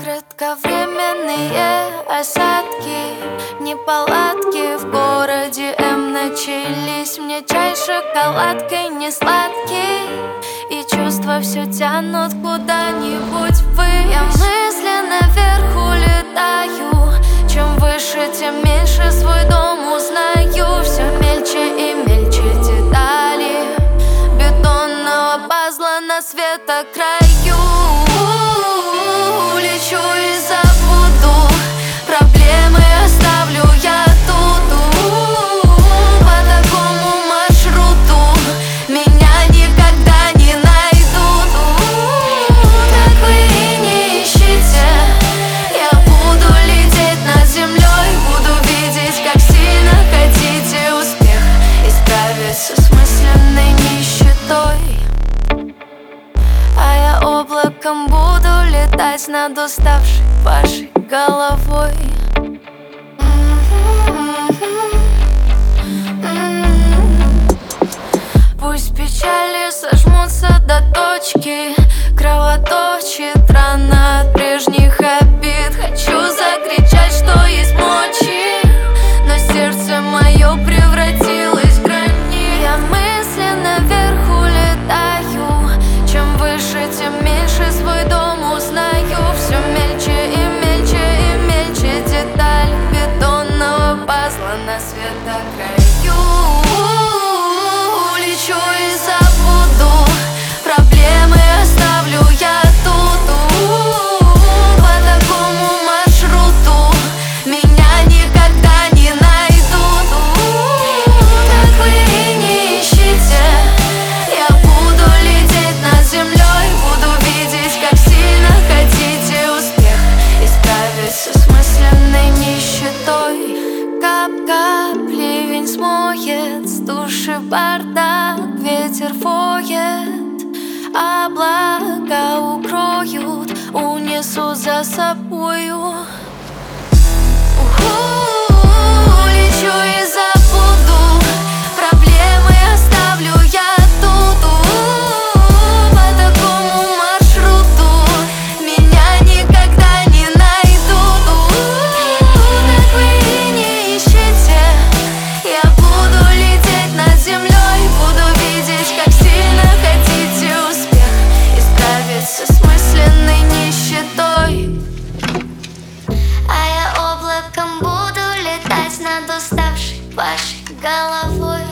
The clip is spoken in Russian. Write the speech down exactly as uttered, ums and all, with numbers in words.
Кратковременные осадки, неполадки в городе М начались. Мне чай с шоколадкой не сладкий, и чувства все тянут куда-нибудь ввысь. Я мысленно вверх улетаю, чем выше, тем меньше свой дом узнаю. Все мельче и мельче детали бетонного пазла на светокраю. Улечу и забуду, проблемы оставлю я тут. По такому маршруту меня никогда не найдут. Так вы и не ищите, я буду лететь над землей, буду видеть, как сильно хотите успех и справиться с мысленной нищетой. А я облаком буду летать над уставшей вашей головой. Пусть печали сожмутся до точки, кровоточит рана от прежних обид. Хочу закричать, что есть мочи, но сердце мое превратилось в гранит. Я мысленно вверх улетаю, чем выше, тем меньше свой дом узнаю. Все мельче и мельче и мельче деталь бетонного пазла на светокраю. Улечу и забуду, проблемы оставлю я тут. По такому маршруту меня никогда не найдут. Так вы и не ищите, я буду лететь над землей, буду видеть, как сильно хотите успех и справиться с мысленной нищетой. Кап-кап, ливень смоет с души бардак, ветер воет, облака укроют, унесут за собою. Улечу и забуду, проблемы оставлю я тут. По такому маршруту меня никогда не найдут. Так вы и не ищите, я буду лететь над землей, буду видеть, как сильно хотите успех и справиться с мысленной нищетой. А я облаком буду летать над уставшей вашей головой.